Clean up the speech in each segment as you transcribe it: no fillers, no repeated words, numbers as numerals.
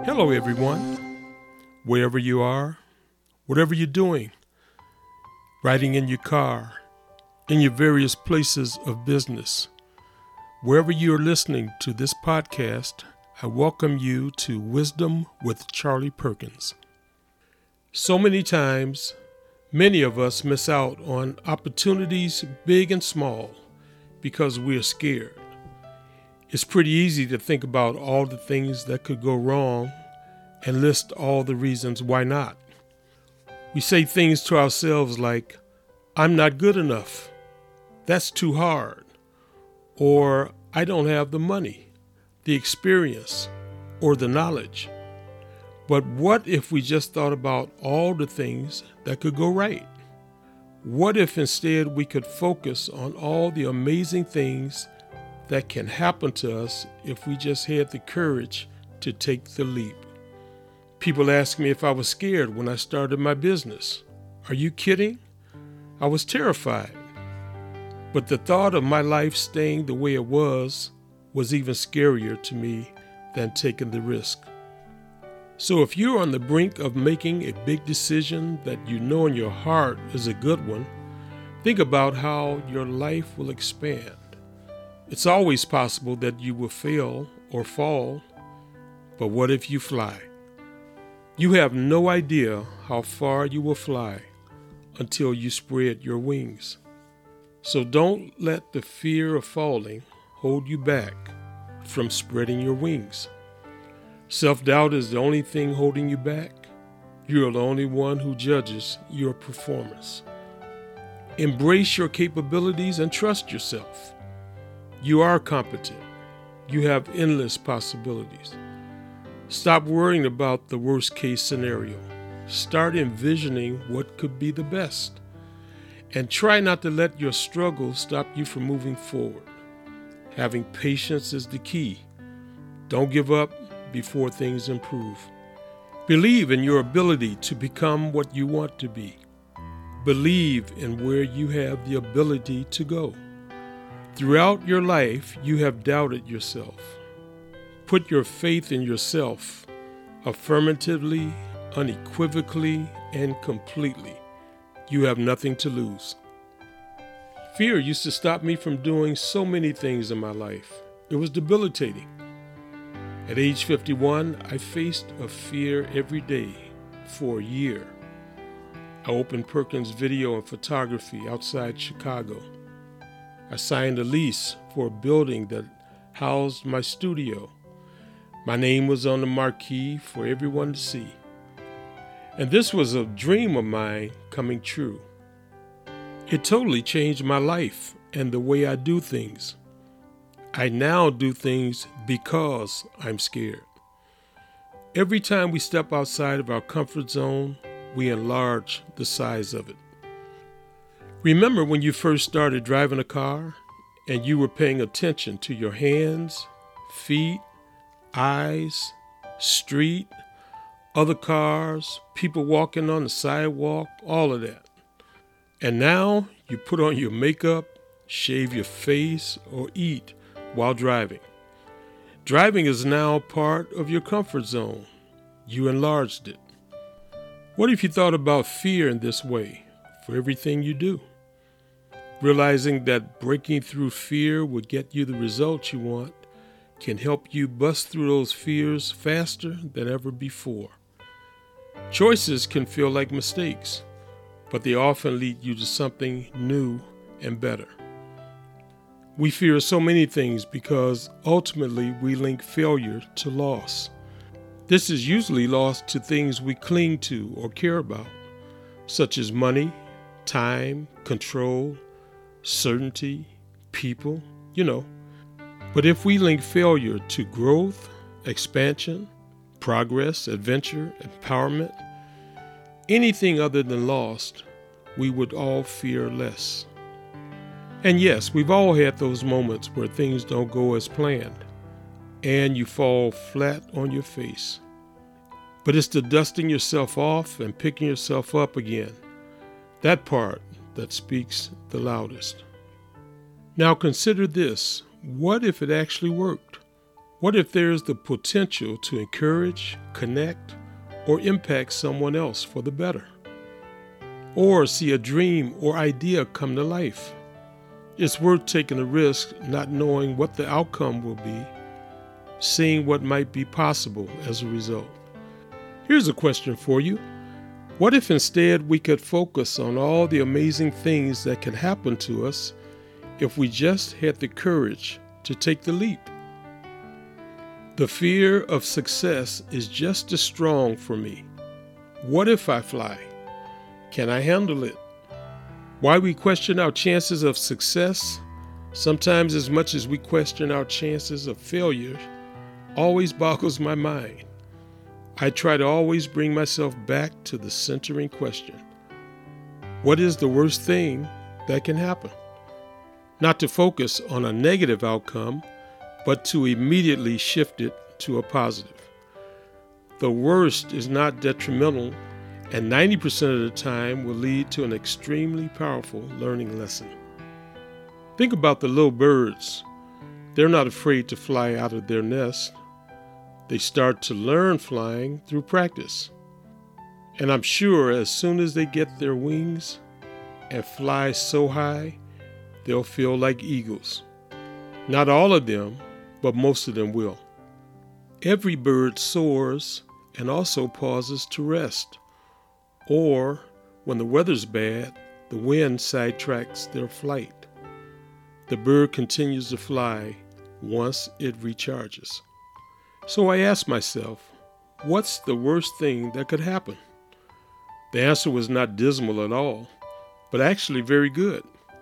Hello, everyone. Wherever you are, whatever you're doing, riding in your car, in your various places of business, wherever you're listening to this podcast, I welcome you to Wisdom with Charlie Perkins. So many times, many of us miss out on opportunities big and small because we're scared. It's pretty easy to think about all the things that could go wrong and list all the reasons why not. We say things to ourselves like, I'm not good enough, that's too hard, or I don't have the money, the experience, or the knowledge. But what if we just thought about all the things that could go right? What if instead we could focus on all the amazing things that can happen to us if we just had the courage to take the leap? People ask me if I was scared when I started my business. Are you kidding? I was terrified. But the thought of my life staying the way it was even scarier to me than taking the risk. So if you're on the brink of making a big decision that you know in your heart is a good one, think about how your life will expand. It's always possible that you will fail or fall, but what if you fly? You have no idea how far you will fly until you spread your wings. So don't let the fear of falling hold you back from spreading your wings. Self-doubt is the only thing holding you back. You're the only one who judges your performance. Embrace your capabilities and trust yourself. You are competent. You have endless possibilities. Stop worrying about the worst case scenario. Start envisioning what could be the best. And try not to let your struggles stop you from moving forward. Having patience is the key. Don't give up before things improve. Believe in your ability to become what you want to be. Believe in where you have the ability to go. Throughout your life, you have doubted yourself. Put your faith in yourself affirmatively, unequivocally, and completely. You have nothing to lose. Fear used to stop me from doing so many things in my life. It was debilitating. At age 51, I faced a fear every day for a year. I opened Perkins Video and Photography outside Chicago. I signed a lease for a building that housed my studio. My name was on the marquee for everyone to see. And this was a dream of mine coming true. It totally changed my life and the way I do things. I now do things because I'm scared. Every time we step outside of our comfort zone, we enlarge the size of it. Remember when you first started driving a car and you were paying attention to your hands, feet, eyes, street, other cars, people walking on the sidewalk, all of that. And now you put on your makeup, shave your face, or eat while driving. Driving is now part of your comfort zone. You enlarged it. What if you thought about fear in this way for everything you do? Realizing that breaking through fear will get you the results you want can help you bust through those fears faster than ever before. Choices can feel like mistakes, but they often lead you to something new and better. We fear so many things because ultimately we link failure to loss. This is usually loss to things we cling to or care about, such as money, time, control, certainty, people, But if we link failure to growth, expansion, progress, adventure, empowerment, anything other than lost, we would all fear less. And yes, we've all had those moments where things don't go as planned and you fall flat on your face. But it's the dusting yourself off and picking yourself up again, that part that speaks the loudest. Now consider this. What if it actually worked? What if there's the potential to encourage, connect, or impact someone else for the better? Or see a dream or idea come to life? It's worth taking a risk not knowing what the outcome will be, seeing what might be possible as a result. Here's a question for you. What if instead we could focus on all the amazing things that could happen to us if we just had the courage to take the leap? The fear of success is just as strong for me. What if I fly? Can I handle it? Why we question our chances of success, sometimes as much as we question our chances of failure, always boggles my mind. I try to always bring myself back to the centering question. What is the worst thing that can happen? Not to focus on a negative outcome, but to immediately shift it to a positive. The worst is not detrimental, and 90% of the time will lead to an extremely powerful learning lesson. Think about the little birds. They're not afraid to fly out of their nest. They start to learn flying through practice. And I'm sure as soon as they get their wings and fly so high, they'll feel like eagles. Not all of them, but most of them will. Every bird soars and also pauses to rest. Or, when the weather's bad, the wind sidetracks their flight. The bird continues to fly once it recharges. So I asked myself, what's the worst thing that could happen? The answer was not dismal at all, but actually very good.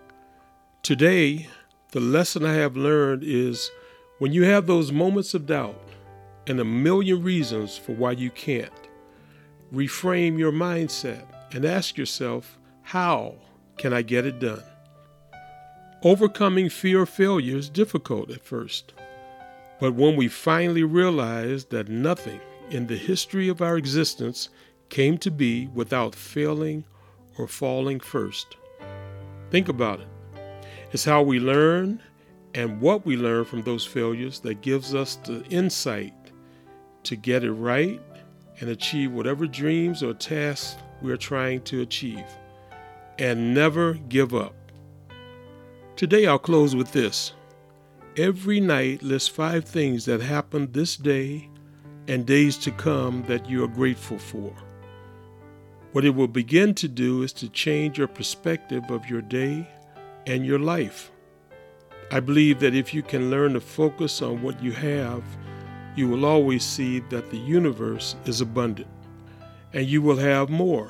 Today, the lesson I have learned is when you have those moments of doubt and a million reasons for why you can't, reframe your mindset and ask yourself, how can I get it done? Overcoming fear of failure is difficult at first, but when we finally realize that nothing in the history of our existence came to be without failing or falling first. Think about it. It's how we learn and what we learn from those failures that gives us the insight to get it right and achieve whatever dreams or tasks we are trying to achieve. And never give up. Today I'll close with this. Every night list 5 things that happened this day and days to come that you are grateful for. What it will begin to do is to change your perspective of your day and your life. I believe that if you can learn to focus on what you have, you will always see that the universe is abundant, and you will have more.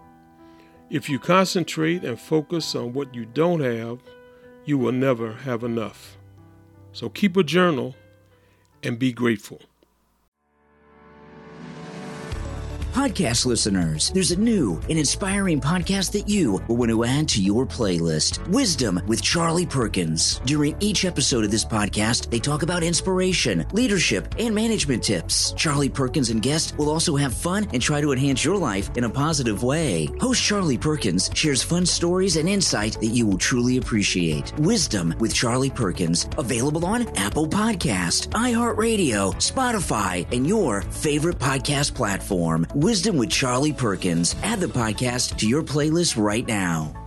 If you concentrate and focus on what you don't have, you will never have enough. So keep a journal and be grateful. Podcast listeners, there's a new and inspiring podcast that you will want to add to your playlist. Wisdom with Charlie Perkins. During each episode of this podcast, they talk about inspiration, leadership, and management tips. Charlie Perkins and guests will also have fun and try to enhance your life in a positive way. Host Charlie Perkins shares fun stories and insight that you will truly appreciate. Wisdom with Charlie Perkins. Available on Apple Podcast, iHeartRadio, Spotify, and your favorite podcast platform. Wisdom with Charlie Perkins. Add the podcast to your playlist right now.